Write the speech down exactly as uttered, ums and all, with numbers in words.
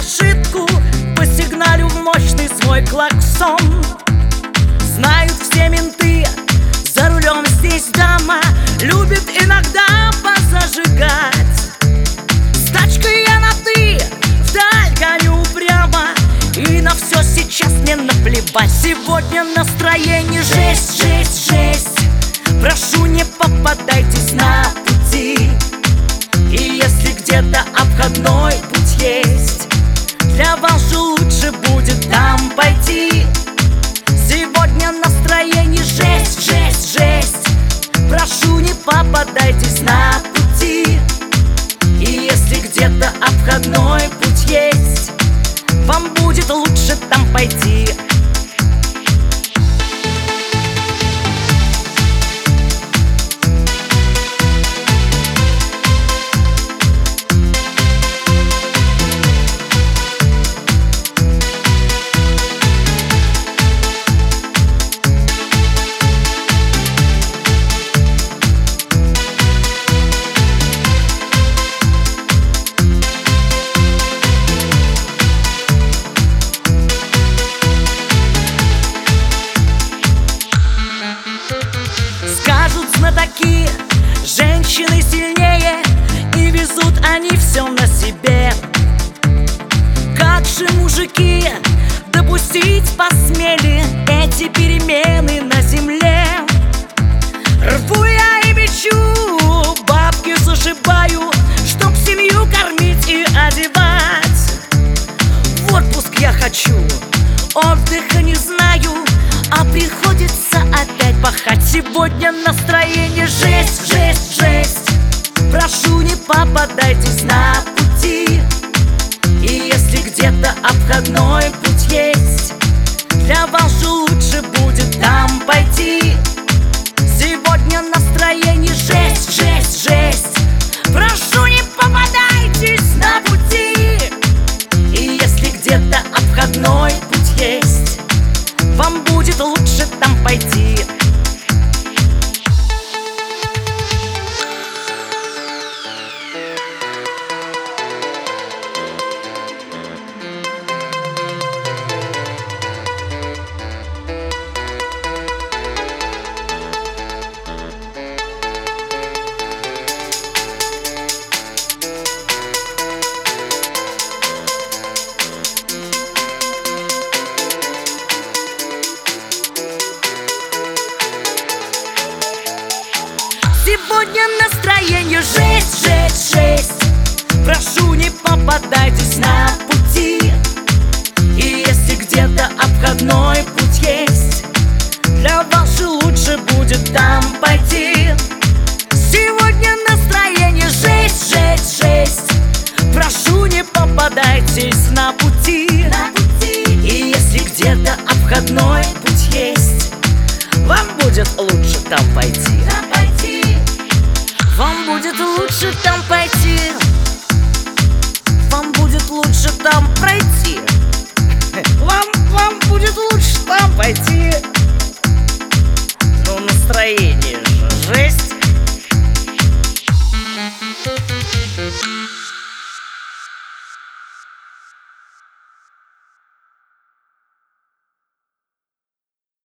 ошибку, посигналю в мощный свой клаксон. Знают все менты, за рулем здесь дама любит иногда позажигать. С тачкой я на «ты», вдаль гоню прямо, и на все сейчас мне наплевать. Сегодня настроение жесть, жесть, жесть. Прошу, не попадайтесь на пути. И если где-то обходной путь есть, для вас же лучше будет там пойти. Сегодня настроение жесть, жесть, жесть. Прошу, не попадайтесь на пути. И если где-то обходной путь есть, вам будет лучше там пойти. Знатоки, женщины сильнее, и везут они все на себе. Как же мужики допустить посмели эти перемены на земле? Рву я и мечу, бабки зашибаю, чтоб семью кормить и одевать. В отпуск я хочу, отдыха не знаю, а приходится опять пахать. Сегодня настроение жесть, жесть, жесть. Прошу, не попадайтесь на пути. И если где-то обходной путь есть, для вас же лучше будет там пойти. Сегодня настроение жесть, жесть, жесть. Прошу, не попадайтесь на пути. И если где-то обходной путь есть, вам будет лучше там пойти. Сегодня настроение жесть, жесть, жесть. Прошу, не попадайтесь на пути. И если где-то обходной путь есть, для вас же лучше будет там пойти. Сегодня настроение жесть, жесть, жесть. Прошу, не попадайтесь на пути. И если где-то обходной путь есть, вам будет лучше там пойти. Вам будет лучше там пойти.